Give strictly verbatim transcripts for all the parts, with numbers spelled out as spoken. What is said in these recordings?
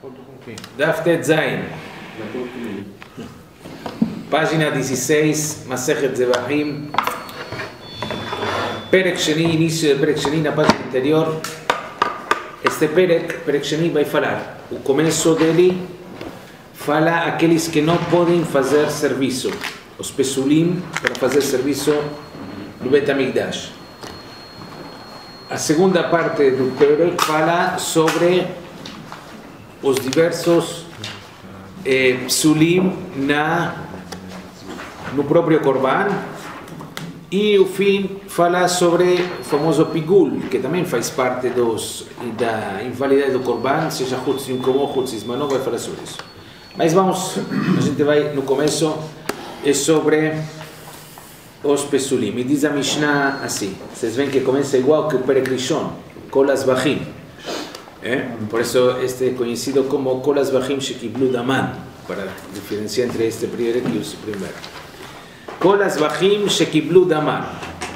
Daf Tet Zayin, página dieciséis, Masechet Zebahim, Perek Sheni, inicio de Perek Sheni, na página anterior. Este Perek, Perek Sheni, vai falar. O começo dele fala aqueles que não podem fazer serviço, os pesulim para fazer serviço no Bet HaMikdash. A segunda parte do Perek fala sobre os diversos eh, psulim na, no próprio Korban. E o fim fala sobre o famoso pigul, que também faz parte dos, da invalidade do Korban, seja Hutzim como Hutzim Manó, vai falar sobre isso. Mas vamos, a gente vai no começo, é sobre os pesulim. E diz a Mishnah assim, vocês veem que começa igual que o Perek Rishon, Kolas Bachim. ¿Eh? Por eso este es conocido como Kolas Bachim Shekiblu Daman, para diferenciar entre este primer y el primero. Kolas Bachim Shekiblu Daman.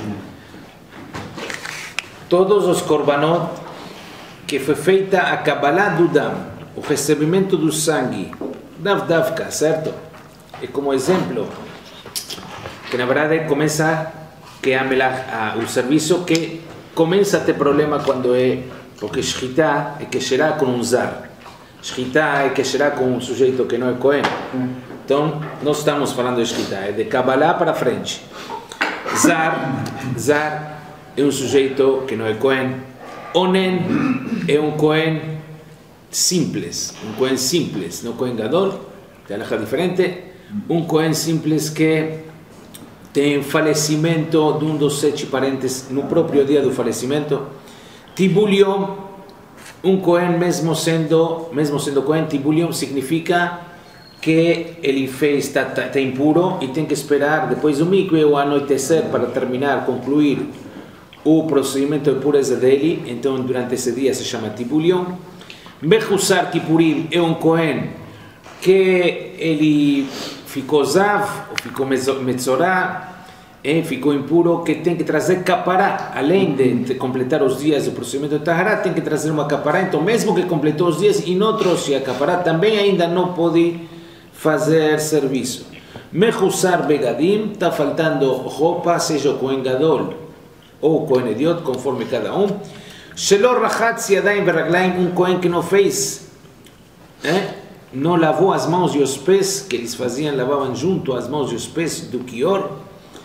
Todos os korbanot que foi feita a Kabbalah do Dam, o recebimento do sangue, Dav Davka, certo? É como exemplo, que na verdade começa que a melach, a, o serviço que começa a ter problema quando é. Porque Shchita é que será com um zar. Shchita é que será com um sujeito que não é Cohen. Então, não estamos falando de Shchita, é de Kabbalah para frente. Zar, zar é um sujeito que não é Cohen. Onen é um Cohen simples, um Cohen simples, não Cohen Gadol, que é diferente. Um Cohen simples que tem falecimento de um dos sete parentes no próprio dia do falecimento. Tibulium, um Cohen mesmo sendo, mesmo sendo Cohen, Tibulium significa que ele fez, está, está impuro e tem que esperar depois do mikve ou anoitecer para terminar, concluir o procedimento de pureza dele. Então durante esse dia se chama Tibulium. Mechusar Kipurim é um Cohen que ele ficou zav, ou ficou metzorá, E ficou impuro, que tem que trazer capará, além de completar os dias do procedimento de Tahará, tem que trazer uma capará. Então, mesmo que completou os dias e não trouxe a capará, também ainda não pode fazer serviço. Mechusar begadim, está faltando roupa, seja o Kohen Gadol ou o Kohen Idiot, conforme cada um. Shelo rachatz yadayim veraglaim, um Kohen que não fez, eh? não lavou as mãos e os pés, que eles faziam, lavavam junto as mãos e os pés do Kior,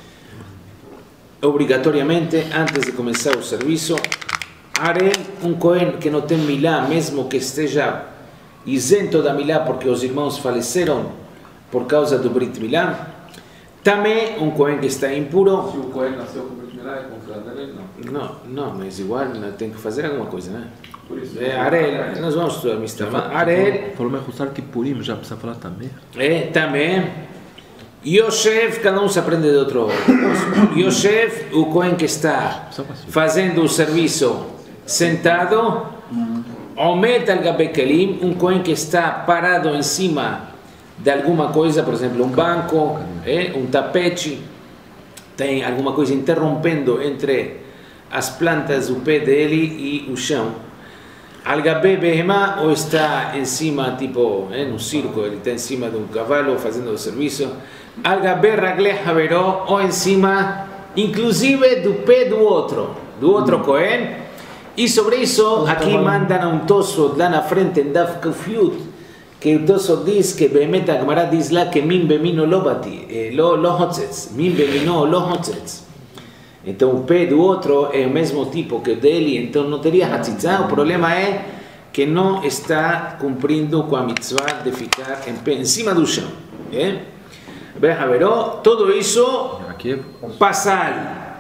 obrigatoriamente antes de começar o serviço. Arel, um Cohen que não tem milá, mesmo que esteja isento da milá porque os irmãos faleceram por causa do Brit Milá. Também um Cohen que está impuro. Se o Cohen nasceu com Brit Milá, é com Arel, não? Não, não, mas igual tem que fazer alguma coisa, né? Por isso. É, Arel, nós vamos estudar Mishnah. Arel. Falou Mechusar Kipurim, já precisa falar também. É, também. Yosef, cada um se aprende de outro. Yosef, o Cohen que está fazendo o serviço sentado. Omet al-Gabe Kelim, um Cohen que está parado em cima de alguma coisa, por exemplo, um banco, é, um tapete, tem alguma coisa interrompendo entre as plantas do pé dele e o chão. Al-Gabe Behemá, ou está em cima, tipo, é, no circo, ele está em cima de um cavalo fazendo o serviço. Al-Gabe Ragle Haveró, ou em cima, inclusive do pé do outro, do outro Cohen. E sobre isso, aqui mandam um Tosfot lá na frente, em Daf Kufyut, que o Tosfot diz que Behemet a Gemara diz lá que Min Bemino lo bati, lo hotzetz, Min Bemino lo hotzetz. Então o pé do outro é o mesmo tipo que o dele, então não teria hatzitzá. O problema é que não está cumprindo com a mitzvah de ficar em pé, em cima do chão. É? Veró, todo isso pasal,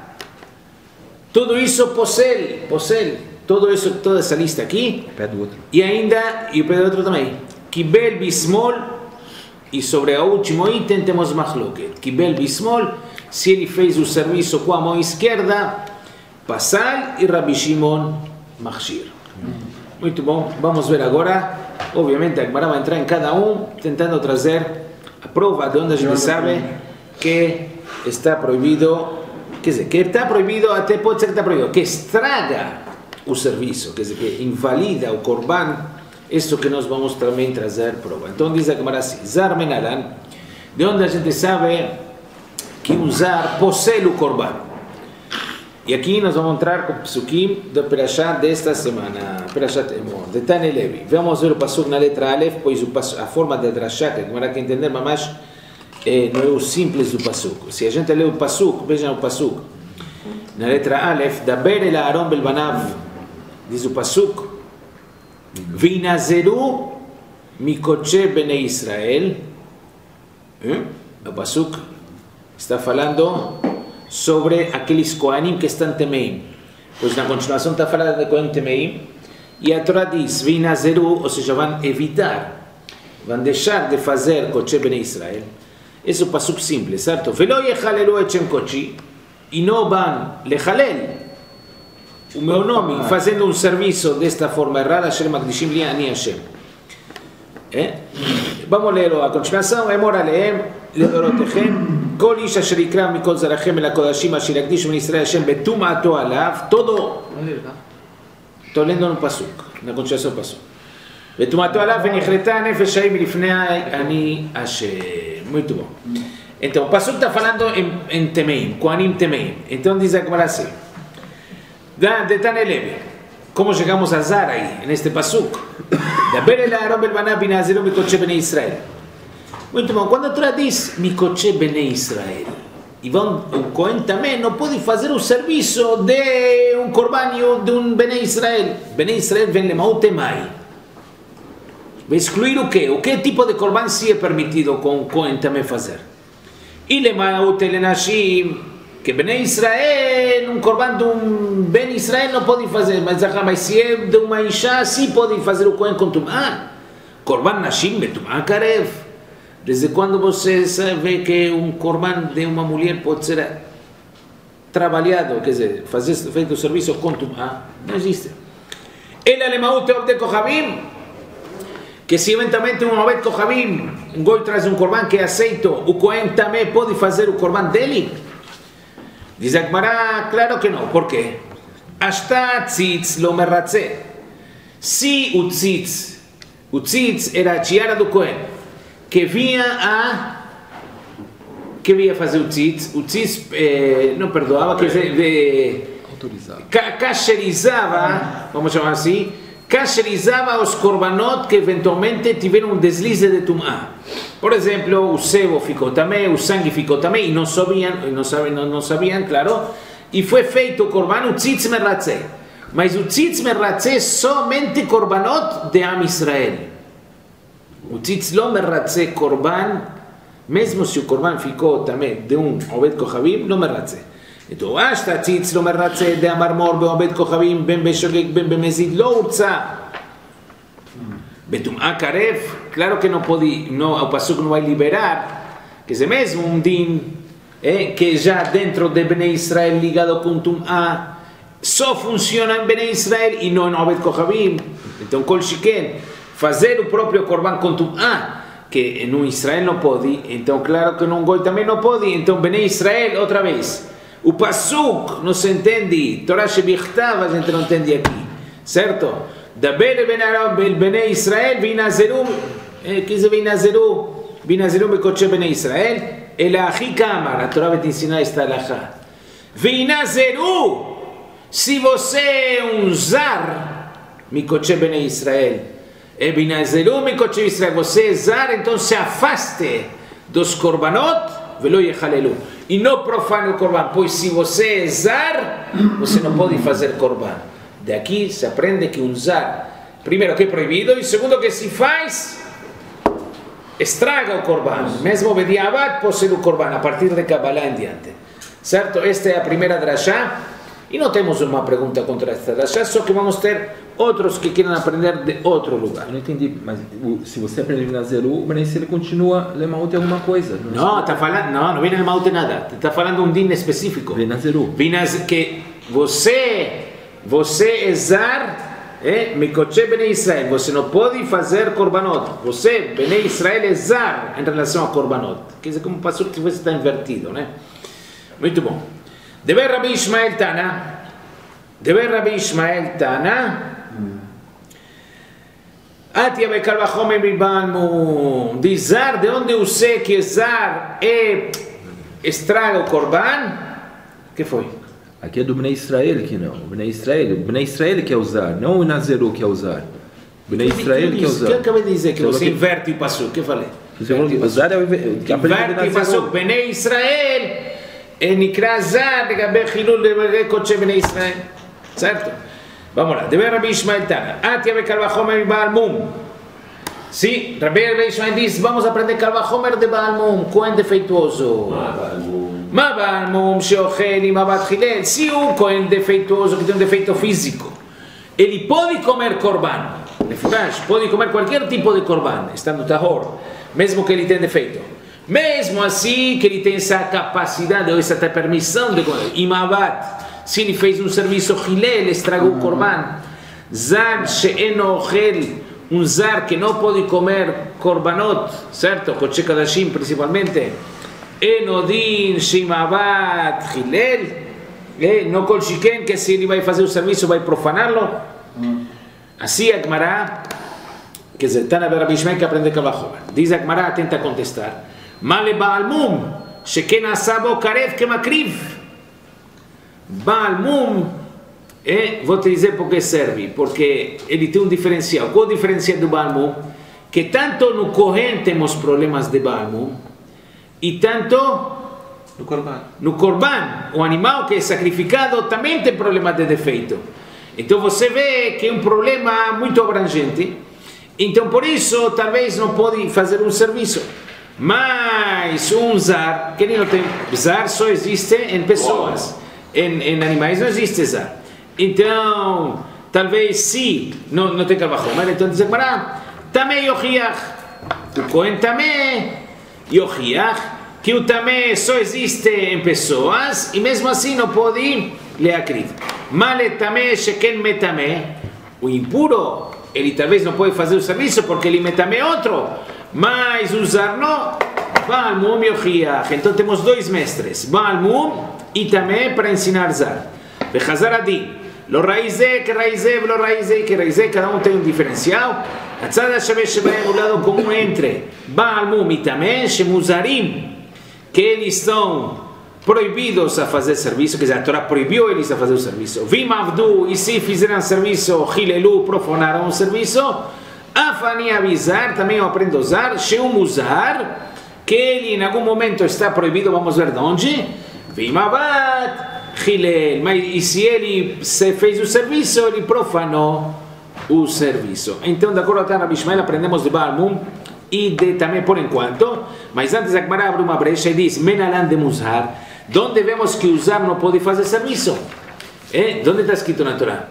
todo isso posel, posel, todo isso, toda essa lista aqui, O pé do outro. e ainda, e o pé do outro também, Kibel Bismol, e sobre o último item temos Machloket, Kibel Bismol, se ele fez o serviço com a mão esquerda, Pasal e Rabbi Shimon Machshir. Muito bom, vamos ver agora, obviamente a Gemara vai entrar em cada um, tentando trazer a prova de onde a gente sabe que está proibido, quer dizer, que está proibido, até pode ser que está proibido, que estraga o serviço, quer dizer, que invalida o Korban, isso que nós vamos também trazer prova. Então diz a Gemara assim, Zar Menalan, de onde a gente sabe que um Zar possui o Corban. E aqui nós vamos entrar com o Psukim da Perashá desta semana, Perashat Emor, de Tane Levi. Vamos ver o Pasuk na letra Aleph, pois o Pasuk, a forma de Drashá, que a Gemara quer entender, mas é, não é o simples do Pasuk. Se a gente lê o Pasuk, vejam o Pasuk, na letra Aleph, Daber el Aaron belbanav, diz o Pasuk, Vinazeru mikoche bnei Israel. ¿Eh? O Pasuk está falando sobre aqueles Kohanim que estão Temeim. Pois na continuação está falando de Kohanim Temeim, e a Torá diz, Vinazeru, ou seja, vão evitar, vão deixar de fazer Koche bnei Israel. Esse é o Pasuk simples, certo? Velo yechalelu et shem kochi, e não vão lechalel o meu nome, fazendo um serviço desta forma errada, Asher Makdishim li ani Hashem. É? Vamos ler a continuação. Emor alehem ledorotechem kol ish asher yikra mikol zarachem el hakodashim asher yakdish ben Israel Hashem betumato alav. Todo estou lendo no Pasuk, na continuação do Pasuk. Betumato alav venichreta nefesh haim lifnei ani Hashem. Muito bom. Então o Pasuk está falando em, em Temeim, Kohanim Temeim. Então diz a Gemara assim, de Tane Levi, como chegamos a Zar aí, neste Pasuk, Daber el Aaron belbanav vinazeru mikoche bnei Israel. Muito bom, quando a Torá diz mikoche bnei Israel, e vão, o Cohen também não pode fazer o serviço de um corban de um bnei Israel. Bnei Israel vem lemau temai. Vai excluir o quê? O que tipo de corban se é permitido com o Cohen também fazer? E lemau telenashim, que Bnei Israel, um corban de um Ben Israel não pode fazer, mas, mas se é de uma Isha, sim pode fazer o Cohen com Tum'ah. Corban Nashim betum'ah karev. Desde quando você sabe que um corban de uma mulher pode ser trabalhado, quer dizer, fazer feito o serviço com Tum'ah? Não existe. Ele alemão te obte Kohabim, que se eventualmente um obte Kohabim, um goi traz um corban que é aceito, o Cohen também pode fazer o corban dele? Diz a Gemara, claro que não. Por quê? Hasta tzitz lo merratze. Se o tzitz, o tzitz era a tiara do Cohen, que vinha a... que vinha fazer o tzitz? O tzitz eh, não perdoava, que de, autorizava. Ca cacherizava, vamos chamar assim, cacherizava os korbanot que eventualmente tiveram um deslize de Tum'ah. Por exemplo, o sebo ficou também, o sangue ficou também, e não sabiam, não sabiam, não, não sabiam, claro, e foi feito o korban, o tzitz merratze. Mas o tzitz merratze somente korbanot de Am Israel. O tzitz lo merratze korban, mesmo se o korban ficou também de um obed kohabim, não merratze. Então, hasta tzitz lo merratze de amarmor be obed kohabim, ben beshogeg, ben bemezid, lo urza. Betum'ah karev, claro que não pode, não, o Pasuk não vai liberar, que é mesmo um din, eh, que já dentro de Bnei Israel ligado com Tum'ah, só funciona em Bnei Israel e não em Obed Kohabim. Então, Kol Shiken, fazer o próprio Korban com Tum'ah, que no Israel não pode, então claro que no Goi também não pode, então Bnei Israel, outra vez. O Pasuk não se entende, Torah Shebichtav a gente não entende aqui, certo? Daber ben Aaron bel Bnei Israel vinazeru, que é vinazeru? Vinazeru mikoche Bnei Israel, el achi kamar, a Torá vai te ensinar esta alahá. Vinazeru, se você é um zar, mikoche Bnei Israel, e vinazeru mikoche Israel, você é zar, então se afaste dos korbanot, velo yechalelu, e não profane o korban, pois se você é zar, você não pode fazer korban. De aqui se aprende que um zar, primeiro que é proibido, e segundo que se faz, estraga o korban. Mesmo Bediabat possui o korban, a partir de Kabbalah em diante. Certo? Esta é a primeira drashá, e não temos uma pergunta contra esta drashá, só que vamos ter outros que querem aprender de outro lugar. Eu não entendi, mas se você aprender Vinazeru, o Bnei Israel continua Lemaut alguma coisa. Não, está falando, não, não vem Lemaut nada. Está falando um din específico. Vinazeru. Que você... Você é zar, é, mikoche Bnei Israel, você não pode fazer korbanot. Você, Bnei Israel, é zar em relação a korbanot. Quer dizer, como passou que você está invertido, né? Muito bom. Dever Rabbi Ishmael Tana, Dever Rabbi Ishmael Tana, Atia bekal vachomer mi Baal Mum. De zar, de onde eu sei que zar é estraga o korban? Que foi? Aqui é do Bnei Israel que não. O Bnei Israel, o Bnei Israel que é usar, não o Nazeru que é usar. O Bnei Israel que é usar. O que eu acabei de dizer? Que você que... inverte o passo. O que eu falei? Você falou que usar é o que inverte o passo. Bnei Israel é nikra zar de gaber chilul de koche Bnei Israel. Certo? Vamos lá. Deve Rabbi Ishmael Tana. Atia bekal vachomer mi Baal Mum. Sim, Rabbi Ishmael diz, vamos aprender kal vachomer de Baal Mum. Cohen defeituoso. Ma Baal Mum sheochel im abat chilel. Se um Cohen defeituoso que tem um defeito físico, ele pode comer korban. Nefurash, pode comer qualquer tipo de korban, estando tahor, mesmo que ele tenha defeito. Mesmo assim que ele tem essa capacidade ou essa permissão de comer. Im abat, se ele fez um serviço chilel, estragou o korban. Zar she'eno ochel, um zar que não pode comer korbanot, certo? Kodesh Kodashim principalmente. Enodin shimabat chilel, no kol shiken, que se ele vai fazer o serviço vai profaná-lo. Assim a Gemara, quer dizer, Tana Rabbi Ishmael que aprende kal vachomer. Diz a Gemara, tenta contestar. Male Baal Mum, sheken asabo karev kemakriv. Baal Mum, é, vou te dizer porque serve, porque ele tem um diferencial. Qual é o diferencial do Baal Mum? Que tanto no Kohen temos problemas de Baal Mum, e tanto no korban. no korban, o animal que é sacrificado também tem problema de defeito. Então você vê que é um problema muito abrangente. Então por isso talvez não pode fazer um serviço. Mas um zar, que ele não tem, zar só existe em pessoas, em, em animais não existe zar. Então talvez sim, não, não tem kal vachomer. Então diz Gemara, tamé yochiach, o Cohen tamé yochiach, que o tamé só existe em pessoas e mesmo assim não pode leakriv. Male tamé sheken metamé, o impuro, ele talvez não pode fazer o serviço porque ele metamé outro, mas usar não. Baal Mum yochiach. Então temos dois mestres, Baal Mum e tamé para ensinar zar. Vechazar adi, lo raizé que raizé, lo raizé que raizé, cada um tem um diferencial. Atzad hashaveh shebahem, o lado comum entre Baal Mum e tamé, shemuzarim, que eles são proibidos a fazer serviço, quer dizer, a Torá proibiu eles a fazer o serviço. Vim avdu, e se fizeram serviço, hilelu, profanaram o serviço. Afani avisar, também eu aprendo a usar, sheum usar, que ele em algum momento está proibido, vamos ver de onde. Vim abat, hilel, mas e se ele se fez o serviço, ele profanou o serviço. Então, de acordo com Rabbi Ishmael, aprendemos de Baal Mum e de também por enquanto, mas antes a Gemara abre uma brecha e diz, menalan de muzhar, donde vemos que usar não pode fazer serviço? É? Onde está escrito na Torá?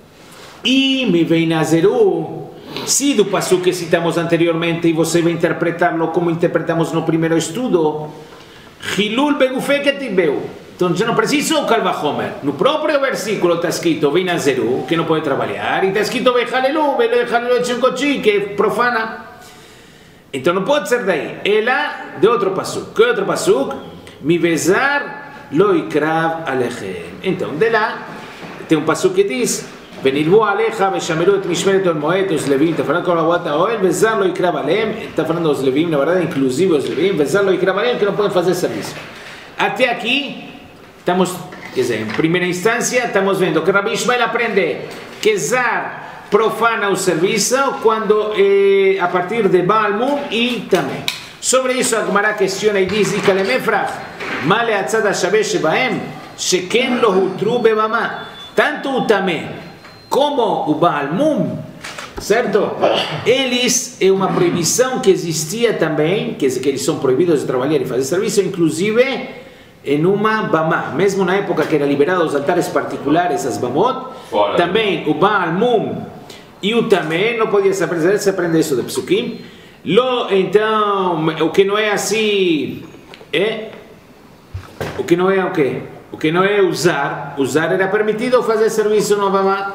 E me vem nazeru, se do passo que citamos anteriormente e você vai interpretá-lo como interpretamos no primeiro estudo, hilul begufé que tibeu. Então já não preciso o kal vachomer. No próprio versículo está escrito vem nazeru, que não pode trabalhar, e está escrito vejalelu, vejalelu tchenkochi, que profana. Então não pode ser daí. Ela de outro pasuk. Que outro pasuk? Mi vezar lo ikrav alechem. Então de lá tem um pasuk que diz venilvu alecha veshamelu et mishmeret el moed os levim. Está falando com a guata oel. Vezar lo ikrav alechem. Está falando dos levim, na verdade, inclusive os levim. Vezar lo ikrav alechem, que não podem fazer serviço. Até aqui estamos, quer dizer, em primeira instância estamos vendo que Rabbi Ishmael aprende que zar profana o serviço quando eh, a partir de Baal Mum e também. Sobre isso a Gemara questiona e diz: "Ikalemefrach, male atzad hashaveh shebahem, sheken lo hutru bebama." Tanto o tamé como o Baal Mum, certo? Eles é uma proibição que existia também, quer dizer que eles são proibidos de trabalhar e fazer serviço, inclusive em uma bama, mesmo na época que era liberado os altares particulares, as bamot, fora, também o Baal Mum e o tamé não podia se aprender, se aprende isso de Psukim. Lo, então, o que não é assim é o que não é o que o que não é usar, usar era permitido fazer serviço no bama.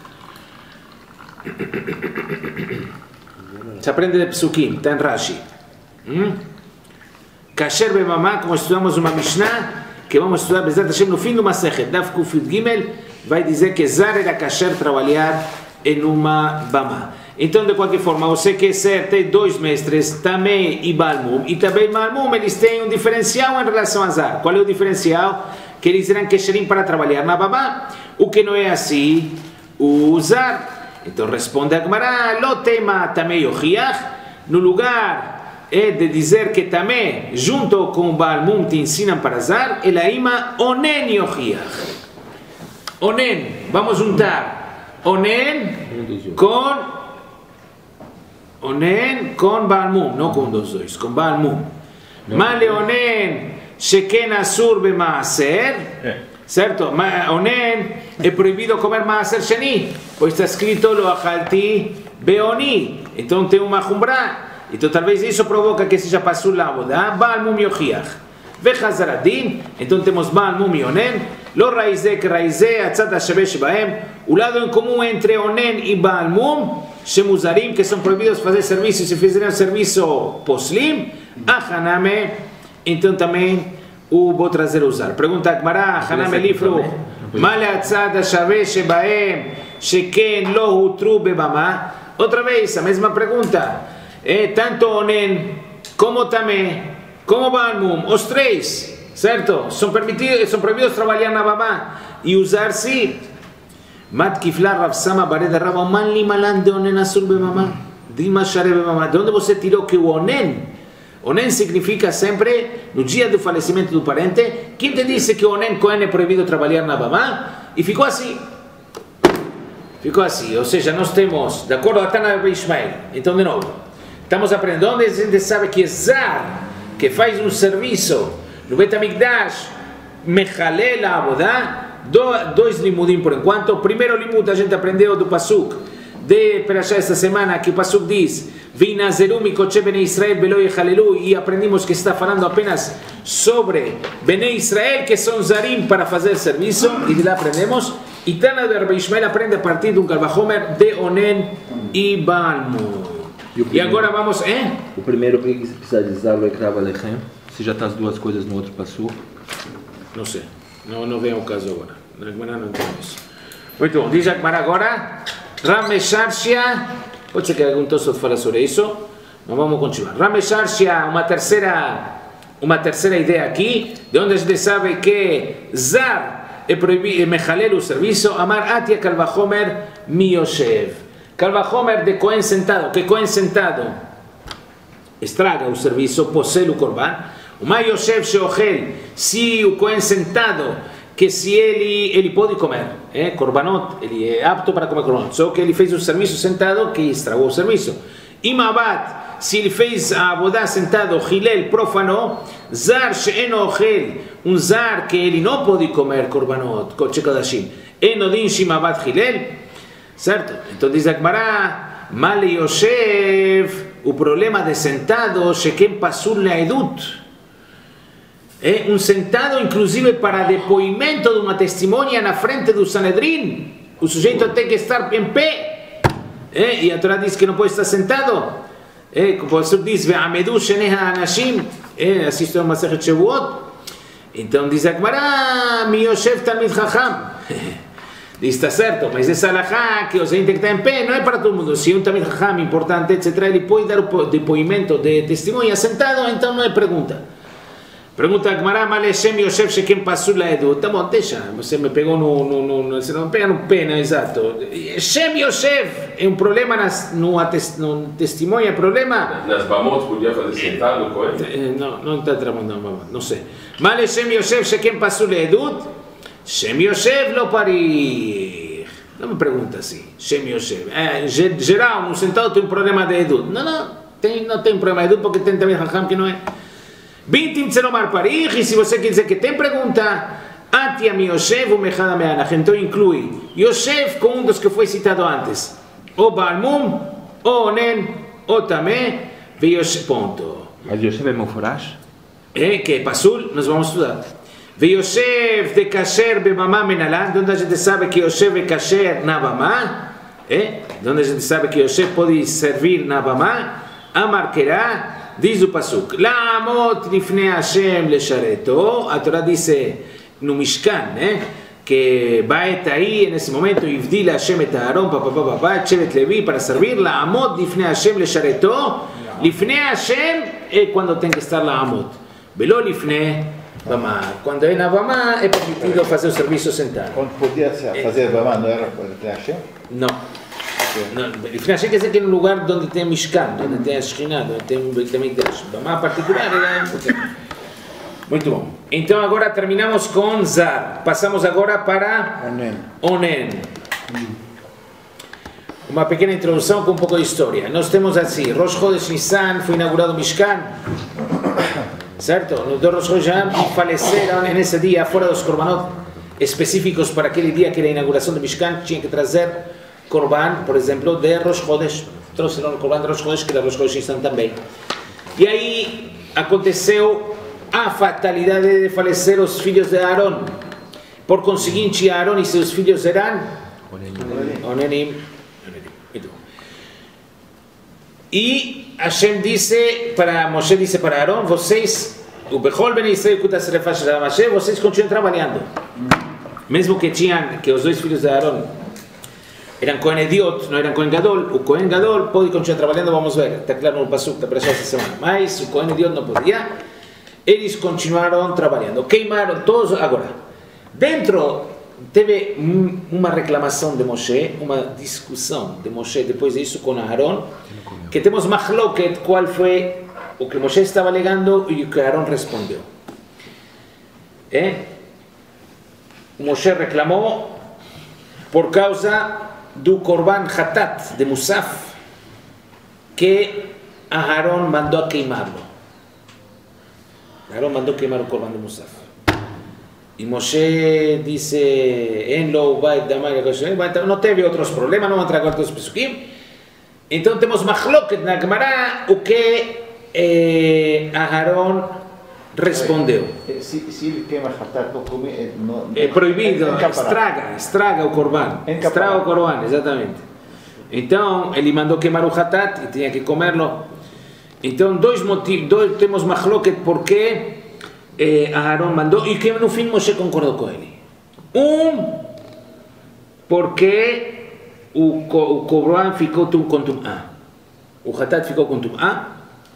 Se aprende de Psukim, está em Rashi. Hum? Kasher bemamá, como estudamos uma Mishnah, que vamos estudar Bezat Hashem no fim do Masechet, Daf Kuf Yud Gimel, vai dizer que zar era kasher trabalhar em uma bama. Então, de qualquer forma, você quer ser, tem dois mestres, Tamé e Balmum, e também Balmum, eles têm um diferencial em relação a Zar. Qual é o diferencial? Que eles serão Kesherim para trabalhar na babá, o que não é assim o Zar. Então, responde a Gemara, lo tema Tamé Yochiach, no lugar é de dizer que Tamé, junto com o Balmum, te ensinam para Zar, ela ima Onen Yochiach. Onen, vamos juntar Onen com Onen com Balmum, não com dos dois, com Balmum. Male Onen sheken asur bemaaser, certo? Onen é proibido comer maaser sheni, pois está escrito lo achalti beoni. Então tem uma jumbra. Então talvez isso provoca que seja pasul la avodah. Balmum yochiach. Vechazaradin. Então temos Balmum e Onen. Lo raizé que raizé, atzad hashaveh shebahem. O lado em comum entre Onen e Balmum, shemuzarim, que são proibidos fazer serviço, se fizerem serviço poslim, achaname, então também o vou trazer usar. Pergunta a Gemara, achaname lifru, male atzad hashaveh shebahem, sheken lo hutru bebama. Outra vez, a mesma pergunta. É, tanto Onen, como também, como Balmum, os três, certo? São permitidos, são proibidos trabalhar na babá e usar-se. Mat kifla Rav Sama Bared Rava man li malan de Onen asur bemamá. Dima share bemamá. De onde você tirou que o Onen? Onen significa sempre no dia do falecimento do parente. Quem te disse que o Onen Cohen é proibido trabalhar na babá? E ficou assim. Ficou assim. Ou seja, nós temos, de acordo com a Tana de Ishmael. Então, de novo, estamos aprendendo onde a gente sabe que é Zar, que faz um serviço no Bet HaMikdash, Mechalel a Abodá. Do, dois limudim por enquanto. O primeiro limud a gente aprendeu do Pasuk de Perashá esta semana, que o Pasuk diz Vinazeru mikotche Bnei Israel belo yechalelu, e aprendimos que está falando apenas sobre Bnei Israel, que são zarim para fazer serviço, e de lá aprendemos. E Tana de Rabbi Ishmael aprende a partir de um Kalvahomer de Onen e Balmum. E, e agora vamos, hein? O primeiro que precisa dizer o Ekrava Lechem, se já está as duas coisas no outro Pasuk. Não sei. Não, não vem ao caso agora. Na Gemara não tem isso. Muito bom. Diz a Gemara agora. Ramesharshia. Pode ser que algum Tosfot fale sobre isso. Mas vamos continuar. Ramesharshia, uma terceira, uma terceira ideia aqui, de onde a gente sabe que Zar é proibido, é mechalel o serviço. Amar atia kalvachomer miyoshev. Kalvachomer de Cohen sentado. Que Cohen sentado estraga o serviço, posee o korban. O Mayoshev Sheochel, se o Cohen sentado, que se ele, ele pode comer, é, korbanot, ele é apto para comer korbanot, só que ele fez o serviço sentado, que estragou o serviço. Imabat, se ele fez a abodá sentado, Hilel, profano, Zar She'eno Ochel, um Zar que ele não pode comer korbanot, Kodesh Kodashim, Enodin Shimabat Hilel, certo? Então diz a Gemara, Male Yoshev, o problema de sentado, Shekem Pasul Le'edut, é um sentado, inclusive, para depoimento de uma testemunha na frente do Sanedrin. O sujeito tem que estar em pé. É, e a Torá diz que não pode estar sentado. É, como o professor diz, Ve'amedu sheneha anashim. É, assiste a uma Masechet Shavuot. Então diz a Gemara, Mi Yoshev Talmid Chacham. Diz, está certo, mas essa alahá que o gente tem que estar em pé não é para todo mundo. Se um Talmid Chacham importante, etcétera, ele pode dar o depoimento de testemunha sentado, então não é pergunta. Pergunta a Gemara, Male Shem Yoshev Shekem Pasul Laedut. Tá bom, deixa, você me pegou no, no, no, no você não me pega no pé, não, exato. Shem Yoshev é um problema nas, no, no testemunho, é problema? Nas bamot podia fazer sentado no Cohen? Não, não está trabalhando, não, não sei. Male Shem Yoshev Shekem Pasul Laedut. Shem Yoshev lo parir. Não me pergunta assim, Shem Yoshev. É, geral, um sentado tem um problema de Edut. Não, não, tem, não tem problema de Edut porque tem também Raham que não é. Bintim Tzelomar Parih, e se você quer dizer que tem pergunta, Atia mi Yoshev o Mechada Meanach, então inclui Yoshev com um dos que foi citado antes, ou Balmum, ou Onen, ou Tamé, ve Yoshev, ponto. Mas Yoshev é Moforash? É, que é Pasul, nós vamos estudar. Ve Yoshev de Kasher Bemamá Menalan, onde a gente sabe que Yoshev é Kasher na Bamá, é, onde a gente sabe que Yoshev pode servir na Bamá, Amarquerá. Diz o Pasuk, La'amot nifnei Hashem leshareto, a Torá diz no Mishkan, né, que va a estar ahí en ese momento, Yivdila Hashem et Aarón, papá, papá, papá, Chevet Levi, para servir la Amot, Lifnei Hashem le sharetó, Lifnei Hashem es cuando tiene que estar la Amot, Velo Lifnei Bama, cuando es la Bama es permitido hacer servicio sentado. Quando podia fazer Bama, não era para Hashem? No. No, Lifnei Hashem quer dizer que en un lugar donde tiene Mishkan, donde tiene Shekhinah, donde tiene Beit HaMikdash, Bama particular era... Muito bom. Então agora terminamos com Zar. Passamos agora para Onen. Onen. Uma pequena introdução com um pouco de história. Nós temos assim, Rosh Chodesh Nissan, foi inaugurado o Mishkan, certo? Os dois Rosh Chodesh faleceram nesse dia, fora dos korbanot específicos para aquele dia que era a inauguração do Mishkan, tinha que trazer korban, por exemplo, de Rosh Chodesh. Trouxeram o korban de Rosh Chodesh, que era Rosh Chodesh Nissan também. E aí aconteceu a fatalidade de falecer os filhos de Aarón. Por conseguinte, Aarón e seus filhos eram Onenim. E Hashem disse para Moshe, disse para Aarón, vocês, o Bechol Ben Israel Kutas Refash Ramashe, vocês continuam trabalhando. Mesmo que tinham, que os dois filhos de Aarón eram Cohen Ediot, não eram Cohen Gadol, o Cohen Gadol pode continuar trabalhando, vamos ver, está claro no Pasuk da Parashá esta semana, mas o Cohen Ediot não podia. Eles continuaram trabalhando, queimaram todos. Agora, dentro teve uma reclamação de Moshe, uma discussão de Moshe depois disso com Aarón, que temos machloket, qual foi o que Moshe estava alegando e o que Aarón respondeu. É? Moshe reclamou por causa do Korban Hatat de Musaf, que Aarón mandou a queimá-lo. Aarón mandó quemar un Korban de Musaf. Y Moshe dice, en lo no teve otros problemas, no vamos a entrar con otros pesukim. Entonces tenemos machloket na Gemara, o que eh, Aarón respondeu. Se, se ele queima Hatat, não é proibido, estraga, estraga o Korban. Estraga o Korban, exatamente. Então, ele mandou queimar o Hatat e tinha que comerlo. Então, dois motivos, dois, temos machloket porque eh, Aarón mandou e que no fim Moshe concordou com ele. Um, porque o, o Korban ficou com tum'á, o Hatat ficou com tum'á,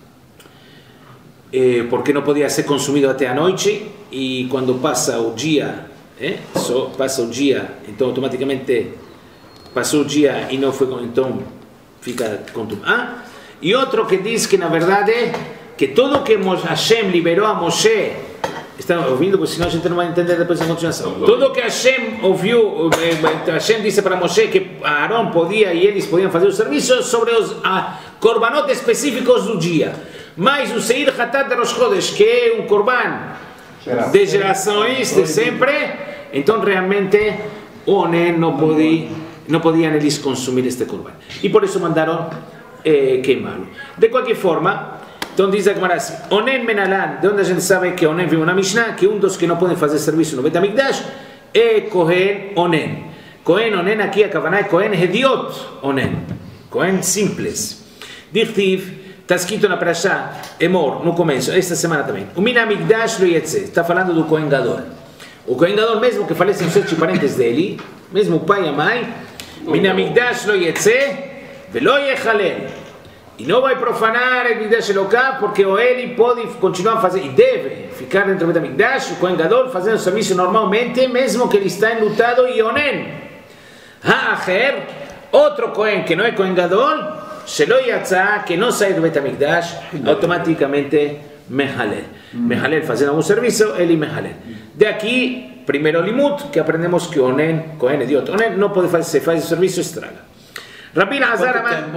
eh, porque não podia ser consumido até a noite e quando passa o dia, eh, só passa o dia, então automaticamente passou o dia e não foi, então fica com tum'á. E outro que diz que na verdade que tudo que Hashem liberou a Moshe, estão ouvindo, porque senão a gente não vai entender depois a continuação. Tudo que Hashem ouviu, Hashem disse para Moshe que Aarón podia e eles podiam fazer o serviço sobre os ah, korbanot específicos do dia. Mas o Seir Hatat de Rosh Chodesh, que é um korban de gerações, de sempre, então realmente Onen não podia, não podiam eles consumir este korban. E por isso mandaram Eh, queimá-lo. De qualquer forma, então diz a Gemara assim, Onen Menalan, de onde a gente sabe que Onen viu na Mishnah, que um dos que não podem fazer serviço no Beit HaMikdash é Cohen Onen. Cohen Onen aqui, a Kavanah é Cohen Hediot Onen. Cohen simples. Dirtiv, está escrito na Parashá, Emor, no começo, esta semana também. O Min HaMikdash lo yetze, está falando do Cohen Gadol. O Cohen Gadol, mesmo que falecem os sete parentes dele, mesmo o pai e a mãe, Min HaMikdash lo yetze, Velo Yechalel, e não vai profanar o Mikdash Eloká, porque o ele pode continuar a fazer, e deve ficar dentro do Mikdash, o Kohen Gadol, fazendo o serviço normalmente, mesmo que ele está enlutado e Onen. Ha'acher, outro Kohen que não é Kohen Gadol, Shelo Yatzah, que não sai do Bet HaMikdash, automaticamente Mehalel. Mehalel fazendo algum serviço, ele Mehalel. De aqui, primeiro limut, que aprendemos que Onen, Kohen Ediot, Onen não pode fazer, se faz o serviço, estraga. Rabbi Lazar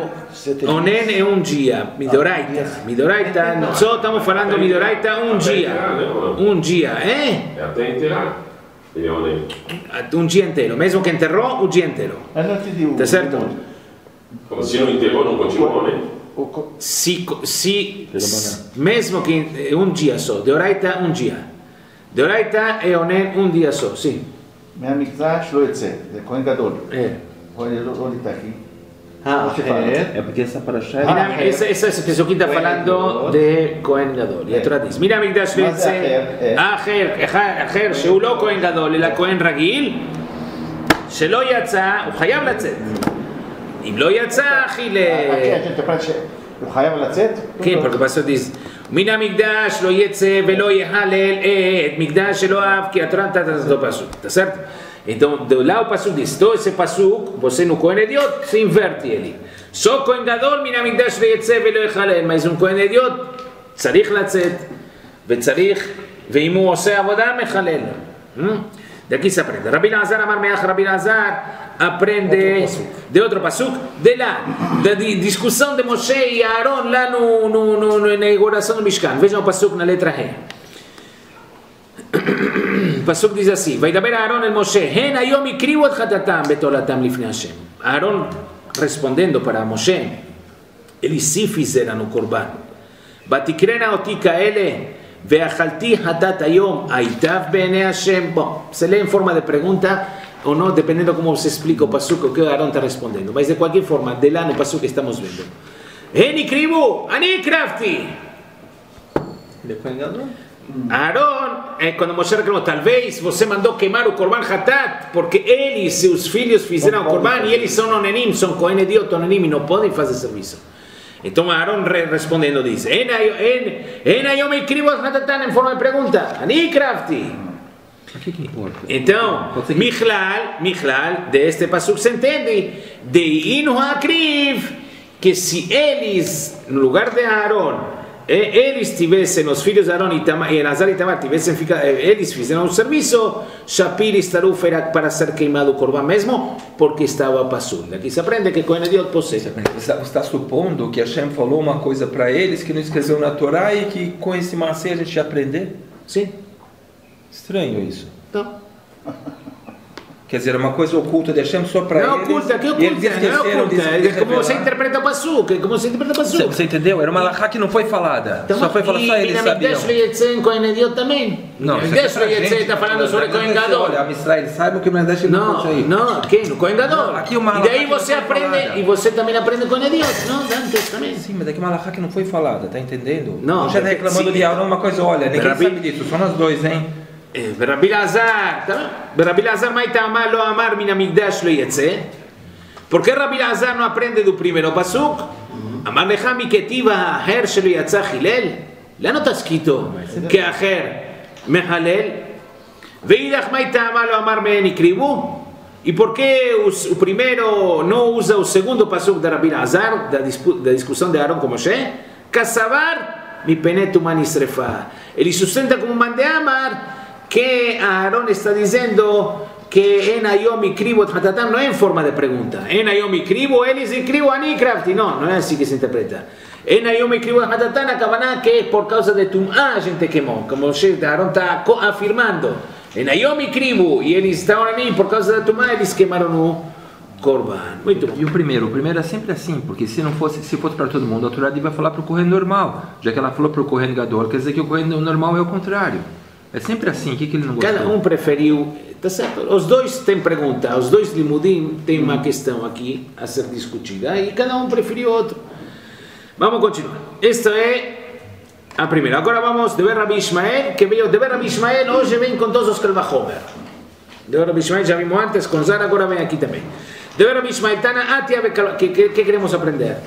Onen é um dia, Midoraita, Midoraita, só estamos falando Midoraita um dia, um dia, é? Até inteirar, ele é Onen. Um dia inteiro, mesmo que enterrou, o dia inteiro. Tá certo? Como se não enterrou, não continua Onen? Se, se, mesmo que um dia só, Deoraita um dia. Deoraita é Onen um dia só, sim. מהמקדש לא יצא, זה כהן גדול. É. הוא לא ניתקי. האחר, É porque essa paraxá é... Mira, ese, ese, ese pesukim está Cohen hablando Gadol. de Cohen Gadol. Y la Torah dice, mira Mikdash מה זה Leitze, אחר? אחר, אחר, שהוא לא כהן גדול, אלא כהן רגיל, שלא יצא, הוא חייב לצאת. אם לא יצא, אחי ל... כן, אתה אומר שהוא חייב לצאת? כן, porque pasó dice, מן המקדש לא יצא ולא יהלל את מקדש שלא אהב, כי התורה נתת את אותו פסוק, tá certo? Então, do lá o pasuk diz, todo esse pasuk, você no Cohen Ediot, se inverte ele. Só Cohen Gadol, מן המקדש לא יצא ולא יהלל, mas um Cohen Ediot צריך לצאת, וצריך, ואם הוא עושה עבודה, מחלל. Daqui se aprende. Rabbi Lazar Amar Meach, Rabbi Lazar aprende de outro pasuk, de lá, da discussão de Moshe e Aaron lá no, no, no, no, na inauguração do Mishkan. Vejam o pasuk na letra He. O pasuk diz assim: Vai daber Aaron el Moshe, Hen ayom ikriu et chatatam betolatam lifnei Hashem. Aaron respondendo para Moshe, eles se fizeram no Korban. Batikrena oti kaele. Ve'achalti hatat ayom aitav be'enei Hashem. Bom, se lê em forma de pergunta ou não, dependendo como se explica o pasuk, o que Aaron está respondendo. Mas de qualquer forma, de lá no pasuk que estamos vendo. Hen ikrivu, ani ikrafti. Aaron, é quando Moshe reclamou, talvez você mandou queimar o Korban Hatat, porque ele e seus filhos fizeram o Korban e eles são onenim, são Cohen Ediot, onenim, e não podem fazer serviço. Então Aaron respondendo diz, En ayom ikrivu et chatatam, em forma de pergunta, ani ikrafti. Então, Michlal, Michlal, deste pasuk se entende, de inu akriv, que se eles, no lugar de Aaron, eles tivessem, os filhos de Aaron e Elazar e Tamar tivessem, eles fizeram o serviço, Shapir Staruf era para ser queimado o Korban mesmo, porque estava pasul. Aqui se aprende que Cohen Ediot possui. Você está supondo que Hashem falou uma coisa para eles que não escreveu na Torá e que com esse macê a gente ia aprender? Sim. Estranho isso. Não. Quer dizer, uma coisa oculta de Hashem só para eles. Não oculta, que oculta, não é oculta. É como você interpreta o pasuk, é como você interpreta o pasuk. Você entendeu? Era uma alahá que não foi falada. Então, só foi falado, só eles sabiam. E na Mikdash em Cohen Ediot também. Não, Mikdash está falando sobre Cohen Gadol. Olha, a Israel sabe o que o Mikdash não aí. Não, aqui no Cohen Gadol. Aqui uma e daí você aprende, e você também aprende Cohen Ediot, não? Antes também. Sim, mas aqui uma alahá que não foi falada, tá entendendo? Não. Já está reclamando de Aaron uma coisa, olha, ninguém Rabbi, sabe disso, só nós dois, hein? Rabbi Lazar, Rabbi Lazar Maita Amar lo Amar min Hamikdash lo yetze. Por que Rabbi Lazar não aprende do primeiro pasuk? Amar lecha miketiva ha'aher shelo yatza chilel. Lá não está escrito que aher mehalel. Veidach Maita Amar lo Amar me'en ikrivu. E por que o primeiro não usa o segundo pasuk de Rabbi Lazar, da, da discussão de Aaron com Moshe? Kassavar mi penet uman isrefa. Ele sustenta como mande Amar que Aaron está dizendo que en ayom ikrivu et chatatam não é em forma de pergunta. En ayom ikrivu, eles ikrivu ani ikrafti. Não, não é assim que se interpreta. En ayom ikrivu et chatatam, a kavaná que é por causa de tum'á a gente queimou. Como o chefe de Aaron está afirmando. En ayom ikrivu, e eles estavam ali por causa da tum'á, eles queimaram o Korban. Muito bom. E o primeiro? O primeiro é sempre assim, porque se não fosse, se fosse para todo mundo, a Torá vai falar para o Cohen normal. Já que ela falou para o Cohen Gadol, quer dizer que o Cohen normal é o contrário. É sempre assim, o que, que ele não gostou? Cada um preferiu, tá certo? Os dois têm pergunta, os dois limudim têm uma questão aqui a ser discutida e cada um preferiu outro. Vamos continuar. Esta é a primeira. Agora vamos de ver Rabbi Ishmael, que veio de ver Rabbi Ishmael, hoje vem com todos os Kelvachomer. De ver Rabbi Ishmael, já vimos antes com Zara, agora vem aqui também. De ver Rabbi Ishmael, Tana, Atia, que, que, que queremos aprender?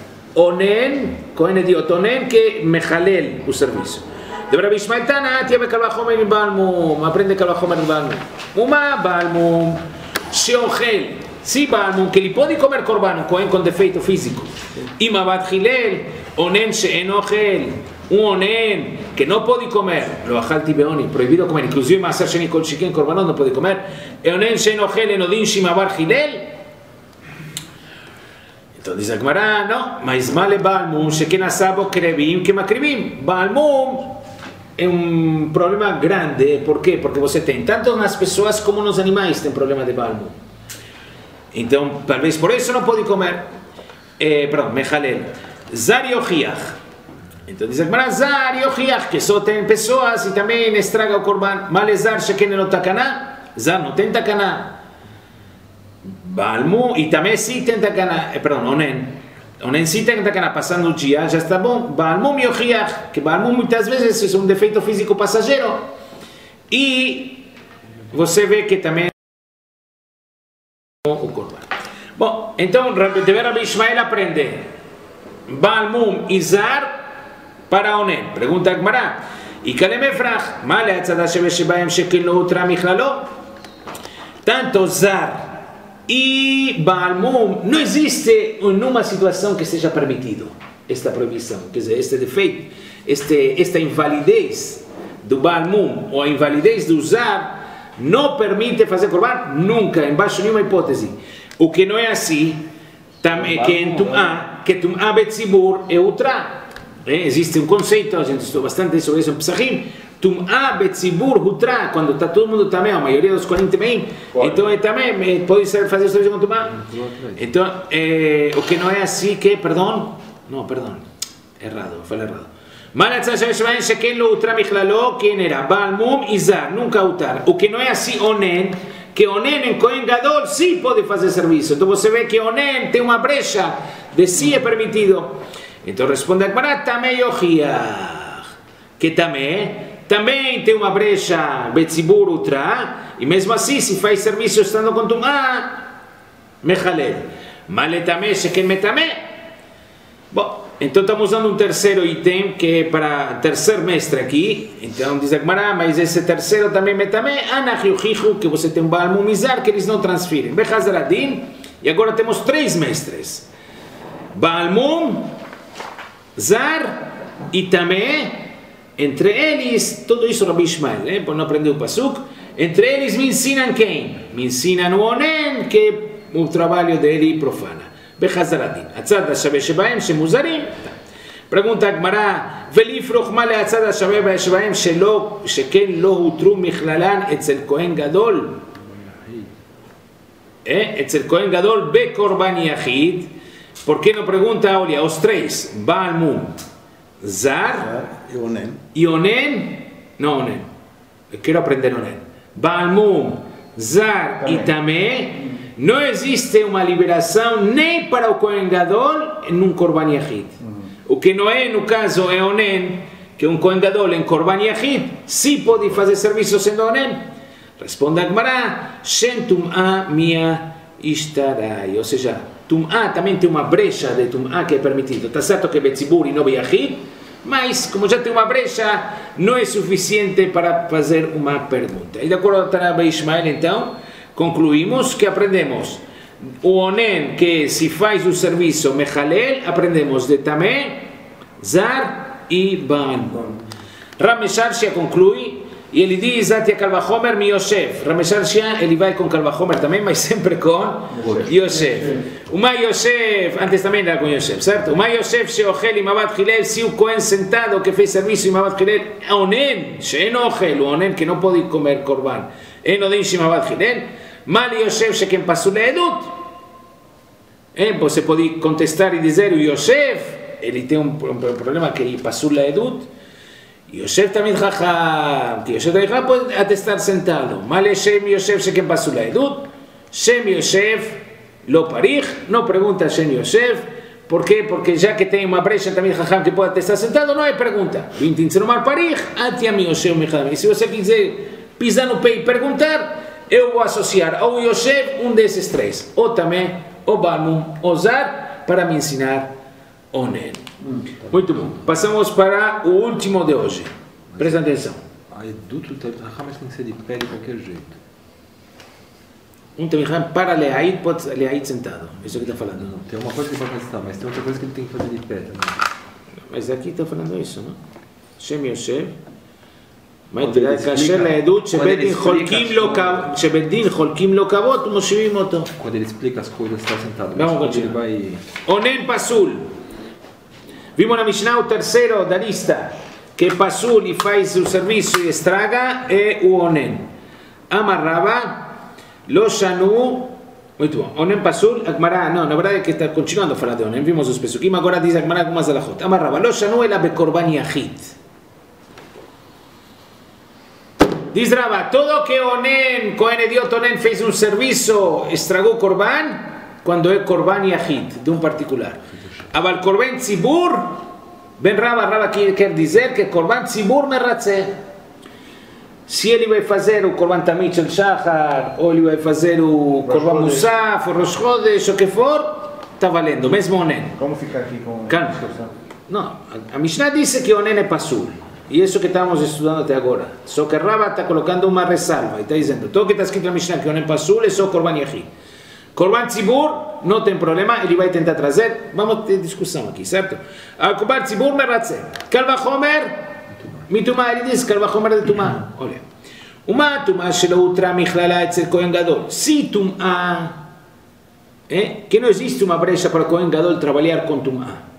Onen, Cohen Ediot, Onen, que Mechalel, o serviço. De Rabbi Ishmael Tana, Atia Bekalvachomer em Balmum, aprende Kalvachomer em Balmum. Uma Balmum, Sheochel, se Balmum, que ele pode comer Korban, um Cohen com defeito físico. Ima Bat Hilel, Onen Sheenochel, um Onen que não pode comer, lo achalti beoni, proibido comer, inclusive Maaser Sheni Kol Shiken Korbanot não pode comer. Onen Sheenochel, Enodin Shima Bar Hilel. Então diz a Gemara, não, mas Male Balmum, Sheken Asabo Krevim, que Makrivim. Balmum é um problema grande, por quê? Porque você tem, tanto nas pessoas como nos animais, tem problema de balmo. Então, talvez por isso não pode comer. Eh, perdão, Mechalel. Zar Yochiach. Então diz a Gemara, Zar Yochiach, que só tem pessoas e também estraga o Korban. Male Zar Sheken no Takaná. Zar não tem Takaná. Balmum, e também se tenta cana, perdão, onen. Onen se tenta cana passando o dia, já está bom. Balmum yochiach, que balmum muitas vezes é um defeito físico passageiro. E você vê que também o corban. Bom, então Rabbi Ishmael aprende Balmum Izar para Onen. Pergunta a Gemara. E Kalem Efrach, Male Atzada Shebeshebaem Shekel Lo Utra Michlalo. Tanto Zar e Balmum, não existe numa situação que seja permitido esta proibição, quer dizer, este defeito, este, esta invalidez do Balmum ou a invalidez do Zar não permite fazer corban nunca, embaixo nenhuma hipótese. O que não é assim, também que em Tum'ah, que Tum'ah Betzibur é outra. Existe um conceito, a gente estudou bastante sobre isso em Pesachim, Tum'ah Betzibur Hutra, quando está todo mundo também, a maioria dos Kohanim também, então é também, pode ser fazer serviço com Tum'ah. Então, é, o que não é assim que, perdão, não, perdão, errado, falei errado. Malatzah Shebeshebaem Shekel Lo Utra Michlalo, quem era? Balmum Izar, nunca utar. O que não é assim, Onen, que Onen em Kohen Gadol sim pode fazer serviço. Então você vê que Onen tem uma brecha de sim é permitido. Então responde a Gemara, também Yochiach, que também, também tem uma brecha Betzibur Utra, e mesmo assim se faz serviço estando com Tum'ah, Mechalel. Male também, Shekel Metamé. Bom, então estamos usando um terceiro item que é para terceiro mestre aqui. Então diz a Gemara, mas esse terceiro também Metamé, Anach Yochichu, que você tem um Balmum Izar, que eles não transferem. Bechazar Adin, e agora temos três mestres. Balmum, Zar e também, entre eles, tudo isso Rabbi Ishmael, né? Por não aprender o Pasuk, entre eles me ensinam quem? Me ensinam o Onen, que é o trabalho dele profana. Bechazar Adin. Atzad Shebeshebaem Shemuzarim. Pergunta a Gemara, ולפרוך מה להצד השווה בהשוואים שלא, שכן לא הותרו מכללן אצל כהן גדול, eh? אצל כהן גדול בקורבן יחיד. ¿Por qué no pregunta Olia? Os tres, Balmum, Zar e Onen. y Onen, no Onen, quiero aprender Onen, Balmum, Zar y Tamé, no existe uma liberação nem para o Kohen Gadol em um Korban Yachid. O que não é no caso é Onen, que um Kohen Gadol em Korban Yachid sim pode fazer serviço sendo Onen. Responde a Gemara, Shen Tum'ah Mia Ishtarai, ou seja, Tum'ah também tem uma brecha de Tum'ah que é permitido. Está certo que Betzibur e não Yachid, mas como já tem uma brecha, não é suficiente para fazer uma pergunta. E de acordo com Rabbi Ishmael, então, concluímos que aprendemos o Onen, que se faz o serviço Mechalel, aprendemos de Tamé, Zar e Balmum. Ramesharshia conclui, e ele diz, Atia Kalvachomer mi Yosef. Ramesharshia, ele vai com Kalvachomer também, mas sempre com Yosef. Uma Yosef, antes também era com Yosef, certo? Uma Yosef sheochel im Abat Hillel, se o Cohen sentado que fez serviço im Abat Hillel, Onen, she'en ochel, o Onen que não pode comer Korban, en odin shim Abat Hillel, Mal Yosef sheken pasul le'edut. Eh, você pode contestar e dizer, o Yosef, ele tem um problema que ele pasul le'edut, Yosef também Chacham, que Yosef também Chacham pode até estar sentado. Mal Shem Yosef sheken pasul le'edut, Shem Yosef lo parich, não pergunta Shem Yosef, por quê? Porque já que tem uma brecha também Chacham que pode até estar sentado, não é pergunta. Vintin Tzenomar parich, atiam Yosef Mechadam. E se você quiser pisar no pé e perguntar, eu vou associar ao Yosef um desses três, ou também o Balmum, o Zar, para me ensinar Onen. Muito bom. Passamos para o último de hoje. Presta atenção. A Edut tem que ser de pé de qualquer jeito. Um Tamiham para Leaid, pode ser Leaid sentado. Isso que está falando. Não, tem uma coisa que pode estar, mas tem outra coisa que ele tem que fazer de pé também. Mas aqui está falando isso, não? Shem Yosef. כאשר לעדות שבית דין חולקים לו כבוד ומושיבים אותו. Quando ele explica as coisas, está sentado. Vamos continuar. Vai... Onen Pasul. Vimos na Mishnah o terceiro da lista, que Pasul e faz o serviço e estraga, é o Onen. Amarrava, lo shanu. Muito bom. Onen Pasul, Agmará, não, na verdade é que está continuando a falar de Onen. Vimos os pesukim, agora diz Agmará com mais alachot. Amarrava, lo shanu ela bekorban yachid. Diz Raba, todo que Onen, Cohen Ediot Onen fez um serviço, estragou Corban, quando é Corban Yahid, de um particular. Aval Corban Tzibur, Ben Raba, Raba quer dizer que Corban Tzibur Merratze. Se ele vai fazer o Corban Tamid Shel Shachar, ou ele vai fazer o Corban Musaf, o Rosh Chodesh, o que for, está valendo, mesmo Onen. Como fica aqui com Calma. a discussão? Não, a Mishnah disse que Onen é Pasul. E isso que estamos estudando até agora. Só que Raba está colocando uma ressalva e está dizendo, tudo que está escrito na Mishnah que Onen Pasul é só Corban Yahid. Corban Tzibur não tem problema, ele vai tentar trazer, vamos ter discussão aqui, certo? Al Corban Tzibur Meratze. Kal Vachomer, Mitumah, ele diz Kal Vachomer de Tumah. Olha, uma Tumah shelo utra michlala etzel Kohen Gadol. Se Tumah, eh, que não existe uma brecha para Kohen Gadol trabalhar com Tumah.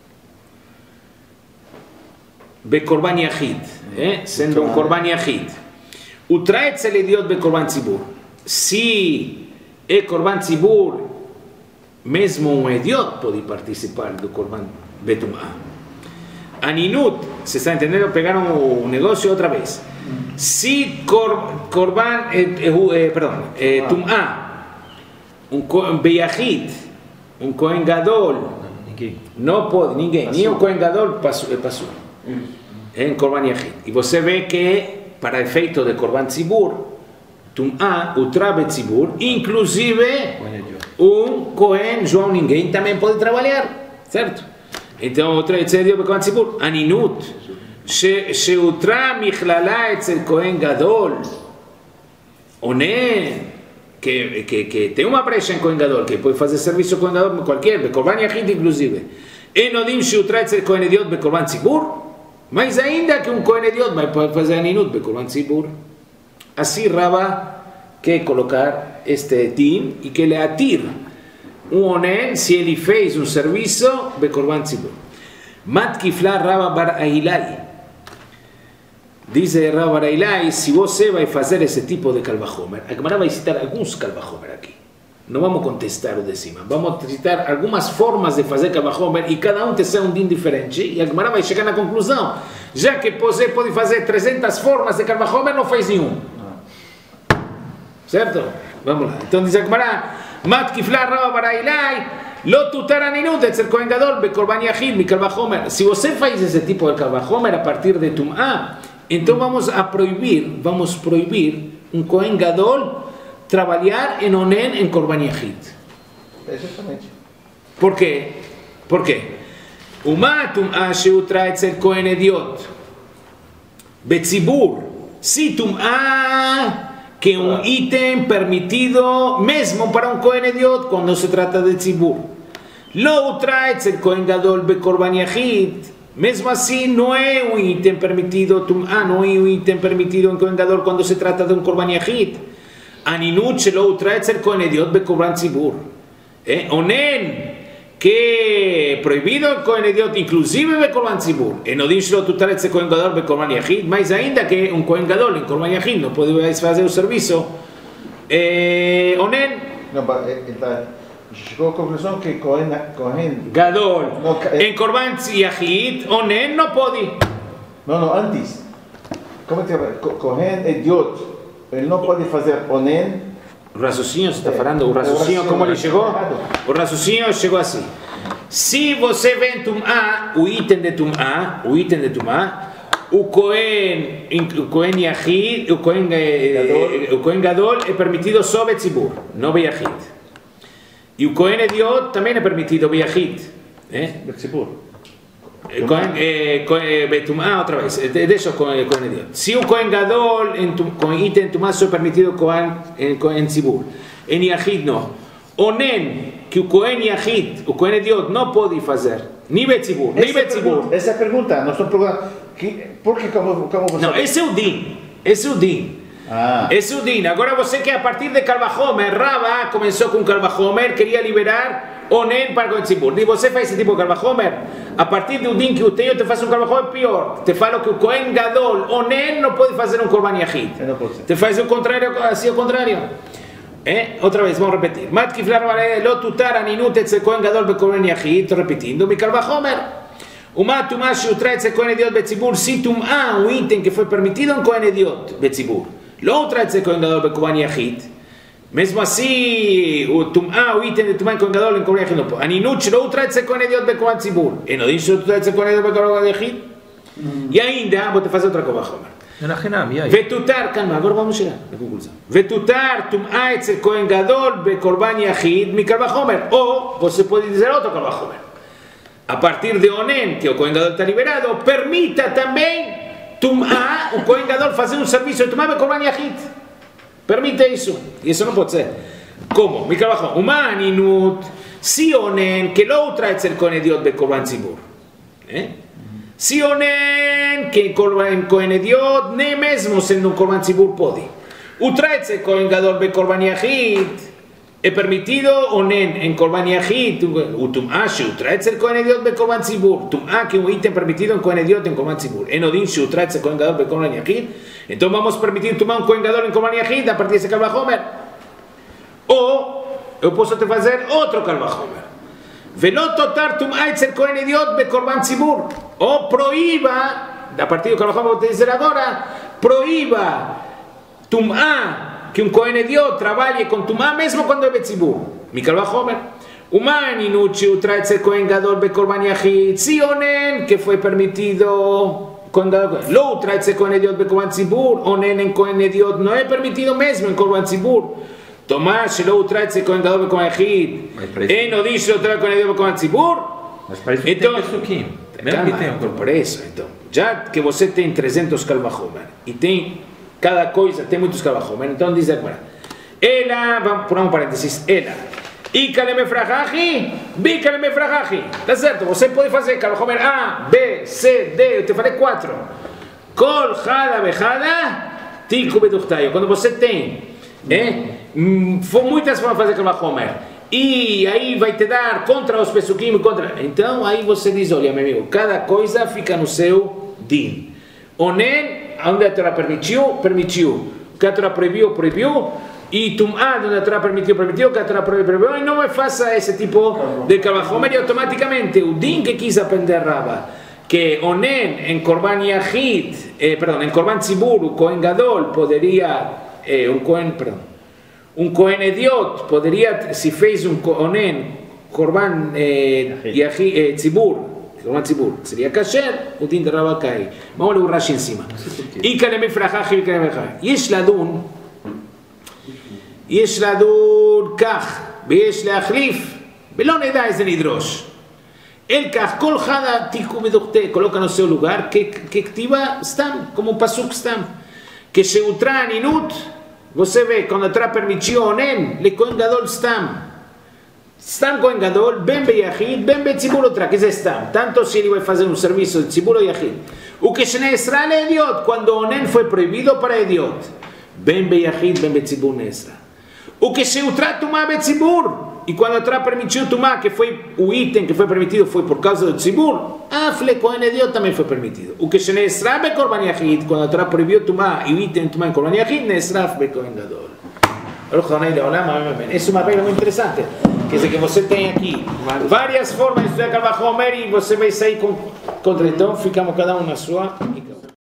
Bekorban Yahid, eh? sendo um Korban Yahid. O Traetzel Ediot Bekorban Tzibur. Se é Korban Tzibur, mesmo um Ediot pode participar do Korban Betumah. Aninut, se está entendendo, pegaram o negócio outra vez. Se kor, Korban, eh, eh, perdão, eh, Tumah, um Beyahid, um Kohen Gadol, não pode, ninguém, nem o Kohen Gadol passou. Em Korban Yahid. E você vê que, para efeito de Korban Tzibur, Tum'ah, o Trabe Tzibur, inclusive um Kohen, João ninguém, também pode trabalhar, certo? Então, o Trabe Tzibur de Korban Tzibur, Aninut, Sheutra Michlala Etzel Kohen Gadol, Onen, que, que, que tem uma brecha em Kohen Gadol, que pode fazer serviço Kohen Gadol, qualquer, Korban Yahid inclusive. Enodim Sheutra Etzel Kohen Ediot de Korban Tzibur, mas ainda que um Kohen Ediot vai fazer Aninut Bekorban Tzibur. Assim Raba quer colocar este din e que ele atira um Onen se ele fez um serviço Bekorban Tzibur. Matkifla Raba Bar Ahilai. Diz Raba Bar Ahilai, se você vai fazer esse tipo de Kal Vachomer, a Gemara vai citar alguns Kal Vachomer aqui. Não vamos contestar o de cima, vamos citar algumas formas de fazer Kal Vachomer e cada um tem um din diferente e a Gemara vai chegar na conclusão, já que você pode fazer trezentas formas de Kal Vachomer, não faz nenhum. Certo? Vamos lá. Então diz a Gemara, Matkifla Raba Bar Ahilai, Lo tutar aninut etzel Kohen Gadol bekorban yahid mi Kal Vachomer. Se você faz esse tipo de Kal Vachomer a partir de Tum'ah, então vamos a proibir, vamos proibir um Kohen Gadol trabalhar em Onen em Korban Yahid. Exatamente. Por quê? Por quê? Uma Tum'ah sheutra etzel Kohen Ediot betzibur. Se Tum'ah que é um item permitido mesmo para um Kohen Ediot quando se trata de tzibur. Lo utra etzel Kohen Gadol bekorban yahid. Mesmo assim não é um item permitido, Tum'ah não é um item permitido em Kohen Gadol quando se trata de um korban yahid. Aninut shelo utra etzel Kohen Ediot bekorban tzibur. Onen que é proibido em Kohen Ediot, inclusive bekorban tzibur. Enodim shelo tutar etzel Kohen Gadol bekorban yahid, mas ainda que um Kohen Gadol em korban yahid não pode fazer o serviço. Eh, Onen. Não, está chegou à conclusão que Kohen, Kohen Gadol no, eh, em korban yahid, Onen não pode. Não, não, antes. Como é que é? Kohen Ediot. Ele não pode fazer Onen. O raciocínio, você está falando, o raciocínio, como ele chegou? O raciocínio chegou assim. Se você vê em Tum'ah, o item de Tum'ah, o item de Tum'ah, o Kohen, o Kohen Yahid, o Kohen, o Kohen Gadol é permitido só Betzibur, não Beyahid. E o Kohen Ediot também é permitido Beyahid. Betzibur. Betumah outra vez, deixa o Kohen Ediot. Se o Kohen Gadol com item Tumah só é permitido em Tzibur, em Yahid não. Onen, que o Kohen Yahid, o Kohen Ediot não pode fazer, nem Betzibur, nem Betzibur. Essa é a pergunta, nós estamos perguntando, por que como, como você... Não, esse é o din, esse é o din. Ah. Esse é o din. Agora você que a partir de Kal Vachomer, Raba começou com Kal Vachomer, queria liberar Onen para o Tzibur. E você faz esse tipo de Kal Vachomer, a partir do din que eu tenho, te faz um Kal Vachomer pior. Te falo que o Kohen Gadol, Onen, não pode fazer um Korban Yahid. Te faz o contrário, assim o contrário. Eh? Outra vez, vamos repetir. Matkiflar lo tutar aninut etzel Kohen Gadol bekorban Yahid, repetindo, mi Kal Vachomer. Uma tumá shiutretze Kohen Ediot Betzibur, se tumá um item que foi permitido em Kohen Ediot Betzibur, lo tretze Kohen Gadol Bekovan Yachid, mesmo assim, o tumá, o item de tumá em Kohen Gadol em Kohen Yachid não pode. Aninut lo tretze Kohen Ediot Bekovan Tzibur, e não diz lo tretze Kohen Ediot Bekovan Yachid. E ainda, vou te fazer outra coisa, Homer. Vetutar, calma, agora vamos chegar na conclusão. Vetutar tumá etzel Kohen Gadol Bekorban Yachid mikal vachomer. Ou você pode dizer outro kal vachomer. A partir de Onen, que o Kohen Gadol está liberado, permita também tumá, o Kohen Gadol fazer um serviço de tumá Bekorban Yachid. Permite isso. E isso não pode ser. Como? Mikal vachomer. Uma ninut, si Onen, que lo etzel Kohen Ediot Bekorban Tzibur. Eh? Si Onen, que em Kohen Ediot, nem mesmo sendo um Korban Tzibur pode. O tretze Kohen Gadol Bekorban Yachid, é permitido Onen em Korban Yachid, o Tum'a, o tretze Kohen Ediot Bekorban Tzibur, Tum'a, que é um item permitido em Kohen Ediot em Korban Tzibur. Enodin, o tretze Kohen Gadol Bekorban Yachid, então vamos permitir Tum'a um Kohen Gadol em Korban Yachid a partir desse kal vachomer. Ou, eu posso te fazer outro kal vachomer. Velot totar tumá etzel Kohen Ediot Bekorban Tzibur. Ou proíba, a partir do que nós vamos dizer agora, proíba tumá, que um Kohen Ediot trabalhe com tumá mesmo quando é Betzibur. Mikal vachomer. Uma ninuchi utra etzel Kohen Gadol Bekorban Yachid. Si Onen, que foi permitido lo utra etzel Kohen Ediot Bekorban Tzibur. Onen em Kohen Ediot não é permitido mesmo em Korban Tzibur. Tomás, lo utra etzel Kohen Gadol Bekorban Yachid. E não diz lo utra Kohen Ediot Bekorban Tzibur. Mas parece que então, tem pesuquim. Mesmo que tem um por isso, então, já que você tem trezentos kal vachomer e tem cada coisa, tem muitos kal vachomer, então diz agora, ela, vamos por um parênteses, ela, Ika mefrahachi, bika mefrahachi, tá certo? Você pode fazer kal vachomer A, B, C, D, eu te falei quatro, kol hada bechada, tiku beduchtayo, quando você tem, é, muitas formas de fazer kal vachomer. E aí vai te dar contra os pesuquim, contra. Então aí você diz, olha meu amigo, cada coisa fica no seu din. Onen, onde a Torá permitiu, permitiu. O que a Torá proibiu, proibiu. E tumá, onde a Torá permitiu, permitiu. O que a Torá proibiu, proibiu. E não me faça esse tipo de kal vachomer e automaticamente o din que quis aprender Raba, que Onen em Korban Yachid, eh, perdão, em Korban Tzibur, o Kohen Gadol poderia, eh, um Kohen, perdão, um Kohen Ediot poderia, se fez um Onen Korban eh, Yachid, eh, Tzibur, Korban Tzibur, seria kasher, o din de Raba cai. Vamos ler o Rashi em cima. Ika lemefrachachi, ika lemefrachachi. Yesh ladun, yesh ladun kach, ויש להחליף, ולא נדע איזה נדרוש. El כך, כל חדה תיקו בדוכתה, coloca no seu lugar, que, que ktiva stam, como um pasuk stam. Que se utra aninut, você vê, quando tra permitiu onen, le Kohen Gadol stam. Stam Kohen Gadol, ben be Yachid, ben be Tzibur outra, que é stam. Tanto se ele vai fazer um serviço de Tzibur ou Yachid. O que se Nesra é Ediot, quando onen foi proibido para Ediot. Ben be Yachid, ben be Tzibur Nesra. O que se utra tumá be Tzibur. E quando a Torá permitiu Tumá, que foi o item que foi permitido, foi por causa do Tzibur, a Fle Kohen Ediot também foi permitido. O que se Nesra be Korban Yachid, quando a Torá proibiu Tumá e o item Tumá em Korban Yachid, Nesra be Kohen Gadol. Essa é uma regra muito interessante. Quer dizer que você tem aqui várias formas de estudar Kal Vachomer e você vai sair com, contra. Então ficamos cada um na sua.